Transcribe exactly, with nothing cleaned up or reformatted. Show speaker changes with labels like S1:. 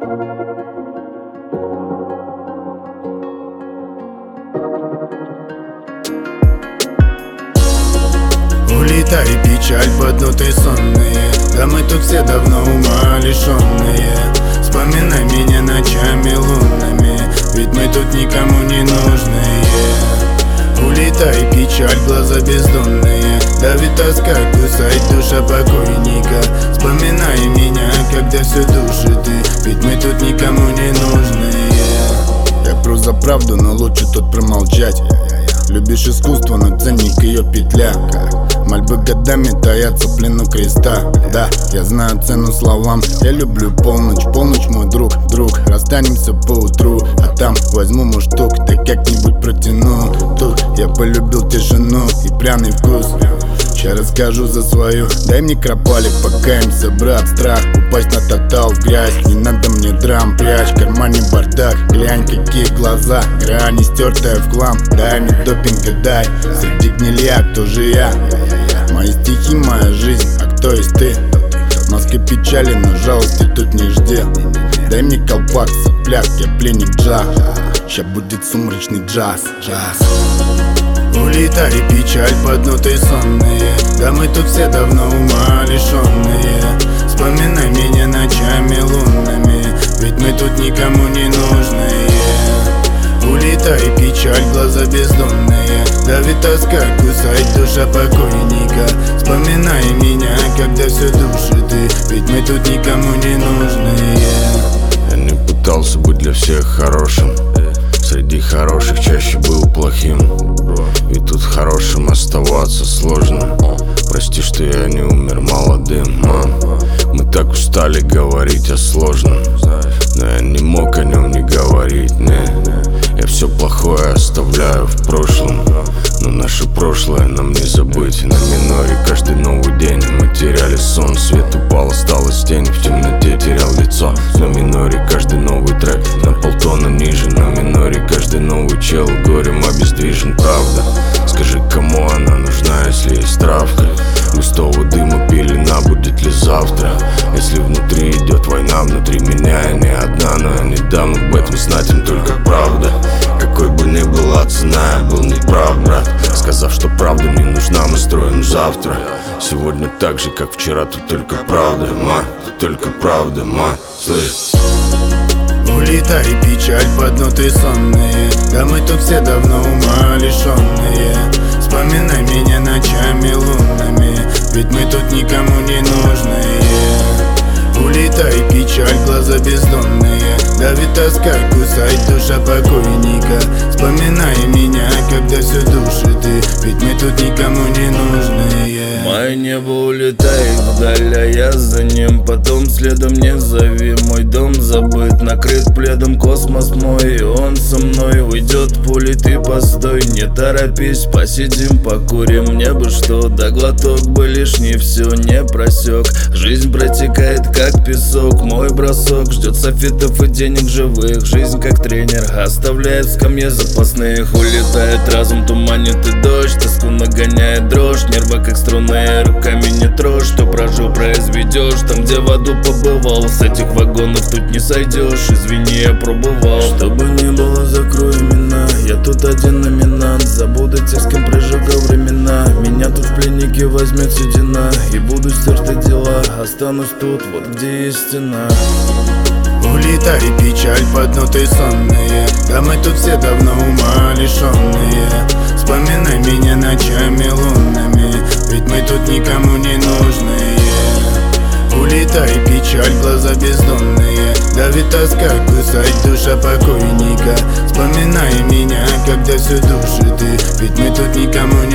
S1: Улетай, печаль, поднутые сонные. Да мы тут все давно ума лишенные. Вспоминай меня ночами лунными, ведь мы тут никому не нужные. Улетай, печаль, глаза бездонные. Давит тоска, кусает душа покойника. Вспоминай меня, когда все душит ты, ведь мы тут никому не нужные. Я просто за правду, но лучше тут промолчать. Любишь искусство, но ценник ее петля. Мольбы годами таятся в плену креста. Да, я знаю цену словам. Я люблю полночь, полночь мой друг, друг. Расстанемся поутру, а там возьму муштук, да как-нибудь протяну. Тут я полюбил тишину и пряный вкус. Сейчас расскажу за свою. Дай мне кропалик, покаемся, брат. Страх упасть на тотал в грязь. Не надо мне драм, прячь в кармане бардак. Глянь, какие глаза, грани стертая в хлам. Дай мне допинга, дай. Среди гнилья, кто же я? Мои стихи, моя жизнь, а кто есть ты? В маске печали, но жалости тут не жди. Дай мне колпак, сопляк, я пленник джаз. Ща будет сумрачный джаз, джаз. Улетай, печаль, поднутые сонные. Да мы тут все давно ума лишенные. Вспоминай меня ночами лунными, ведь мы тут никому не нужные. Улетай, печаль, глаза бездонные. Давит тоска, кусает душа покойника. Вспоминай меня, когда все душит ты, ведь мы тут никому не нужные.
S2: Я не пытался быть для всех хорошим. Среди хороших чаще был плохим. И тут хорошим оставаться сложно. Прости, что я не умер молодым, мам. Мы так устали говорить о сложном, но я не мог о нем не говорить, не. Я все плохое оставляю в прошлом, но наше прошлое нам не забыть. На миноре каждый новый день мы теряли сон. Свет упал, осталась тень, в темноте терял лицо. На миноре каждый новый трек на полтона ниже. На миноре каждый новый чел горем обездвижен. Правда, скажи, кому она нужна, если есть травка? Густого дыма пелена, будет ли завтра? Если внутри идет война, внутри меня я не одна. Но я не дам об этом знать им только правда. Какой бы ни была цена, я был неправ, брат. Сказав, что правда не нужна, мы строим завтра. Сегодня так же, как вчера, тут только правда, ма. Тут только правда, ма. Слышь.
S1: Улетай, печаль, поднутые сонные. Да мы тут все давно ума лишенные. Вспоминай меня ночами лунными, ведь мы тут никому не нужные. Улетай, печаль, глаза бездонные. Давит тоска, кусает душа покойника. Вспоминай меня, когда все душит ты, ведь мы тут никому не нужные.
S3: Мое небо улетает вдаль, а я за ним. Потом следом не зови. Мой дом забыт, накрыт пледом космос мой. И он со мной уйдет в пули, ты постой. Не торопись, посидим, покурим. Мне бы что, да глоток бы лишний, все не просек. Жизнь протекает как песок, мой бросок ждет софитов и денег живых. Жизнь как тренер оставляет в скамье запасных. Улетает разум, туманит и дождь. Тоску нагоняет дрожь, нервы как струны, руками не трожь. Что прожил, произведешь. Там, где в аду побывал, с этих вагонов тут не сойдешь. Извини, я пробовал. Чтобы не было, закрой имена. Я тут один номинант. Забудете, с кем прожигал времена. Меня тут в пленнике возьмет седина, и буду стерты дела. Останусь тут, вот где есть стена.
S1: Улетай, печаль, поднутые сонные. Да мы тут все давно ума лишенные. Вспоминай меня ночами лунными, ведь мы тут никому не нужные. Улетай, печаль, глаза бездонные. Давит тоска, кусает душа покойника. Вспоминай меня, когда все душит ты, ведь мы тут никому не